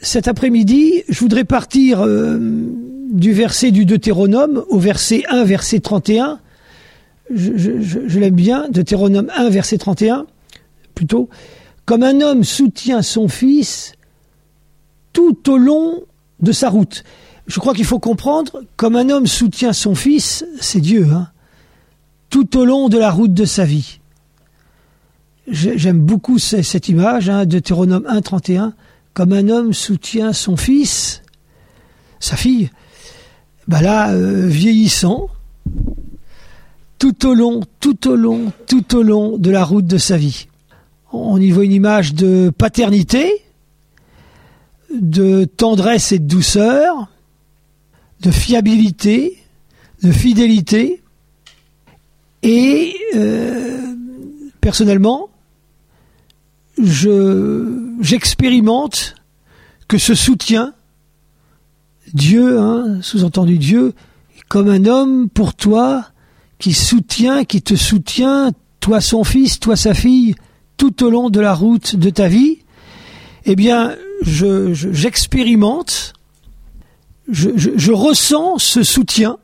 cet après-midi, je voudrais partir du verset du Deutéronome au verset 1, verset 31. Je l'aime bien, Deutéronome 1, verset 31, plutôt. Comme un homme soutient son fils tout au long de sa route. Je crois qu'il faut comprendre, comme un homme soutient son fils, c'est Dieu, hein, tout au long de la route de sa vie. J'aime beaucoup cette image, hein, Deutéronome 1, 31. Comme un homme soutient son fils, sa fille, vieillissant, tout au long de la route de sa vie. On y voit une image de paternité, de tendresse et de douceur, de fiabilité, de fidélité. Et personnellement, j'expérimente que ce soutien, Dieu, hein, sous-entendu Dieu, est comme un homme pour toi qui te soutient, toi son fils, toi sa fille, tout au long de la route de ta vie. Eh bien, j'expérimente, je ressens ce soutien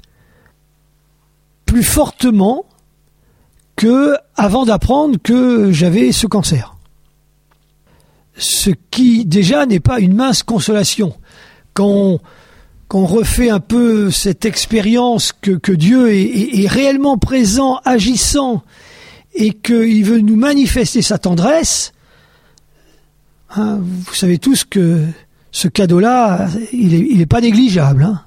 plus fortement que avant d'apprendre que j'avais ce cancer. Ce qui déjà n'est pas une mince consolation. Quand on refait un peu cette expérience que Dieu est réellement présent, agissant, et qu'il veut nous manifester sa tendresse, hein, vous savez tous que ce cadeau-là, il est pas négligeable. Hein.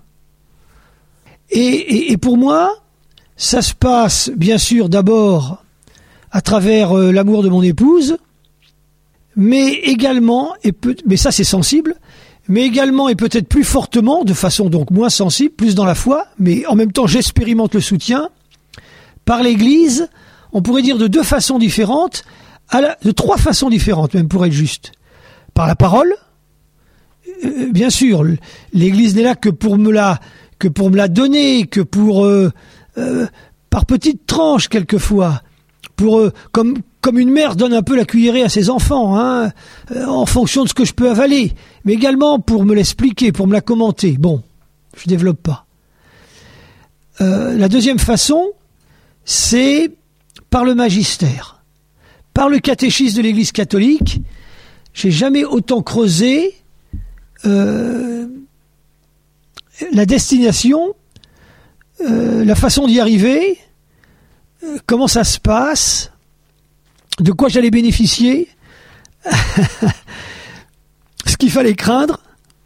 Et pour moi, ça se passe bien sûr d'abord à travers l'amour de mon épouse, mais également, mais ça c'est sensible, mais également et peut-être plus fortement, de façon donc moins sensible, plus dans la foi, mais en même temps j'expérimente le soutien, par l'Église, on pourrait dire de deux façons différentes, de trois façons différentes même pour être juste. Par la parole, bien sûr, l'Église n'est là que pour me la donner, que pour par petites tranches quelquefois, comme une mère donne un peu la cuillerée à ses enfants, hein, en fonction de ce que je peux avaler, mais également pour me l'expliquer, pour me la commenter. Bon, je développe pas. La deuxième façon, c'est par le magistère, par le catéchisme de l'Église catholique. J'ai jamais autant creusé la destination, la façon d'y arriver, comment ça se passe, de quoi j'allais bénéficier, ce qu'il fallait craindre,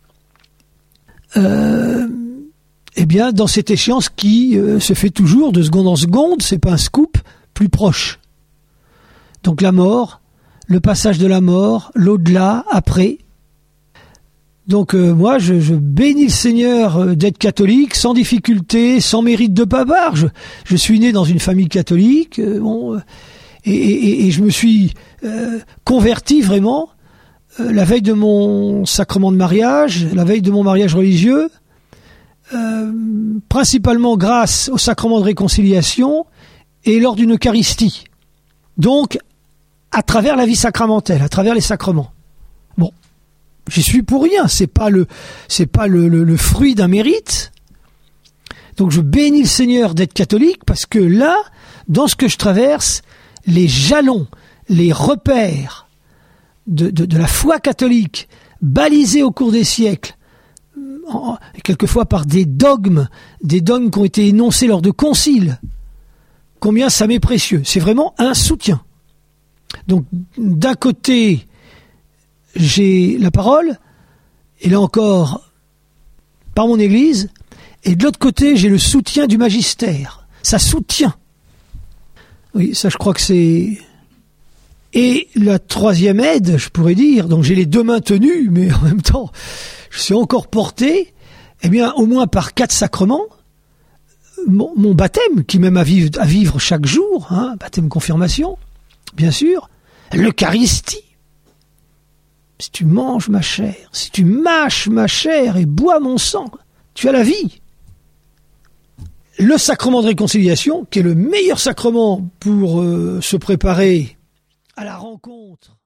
eh bien dans cette échéance qui se fait toujours de seconde en seconde, c'est pas un scoop, plus proche. Donc la mort, le passage de la mort, l'au-delà, après. Donc moi, je bénis le Seigneur d'être catholique, sans difficulté, sans mérite de bavard. Je suis né dans une famille catholique, et je me suis converti vraiment la veille de mon sacrement de mariage, la veille de mon mariage religieux, principalement grâce au sacrement de réconciliation et lors d'une Eucharistie. Donc, à travers la vie sacramentelle, à travers les sacrements. Bon, j'y suis pour rien, c'est pas le fruit d'un mérite. Donc je bénis le Seigneur d'être catholique parce que là, dans ce que je traverse, les jalons, les repères de la foi catholique, balisés au cours des siècles, quelquefois par des dogmes qui ont été énoncés lors de conciles, combien ça m'est précieux. C'est vraiment un soutien. Donc, d'un côté, j'ai la parole, et là encore, par mon Église, et de l'autre côté, j'ai le soutien du magistère. Ça soutient. Oui, ça je crois que c'est... Et la troisième aide, je pourrais dire, donc j'ai les deux mains tenues, mais en même temps, je suis encore porté, eh bien, au moins par 4 sacrements, mon baptême, qui m'aime à vivre chaque jour, hein, baptême confirmation, bien sûr, l'Eucharistie. Si tu manges ma chair, si tu mâches ma chair et bois mon sang, tu as la vie. Le sacrement de réconciliation, qui est le meilleur sacrement pour se préparer à la rencontre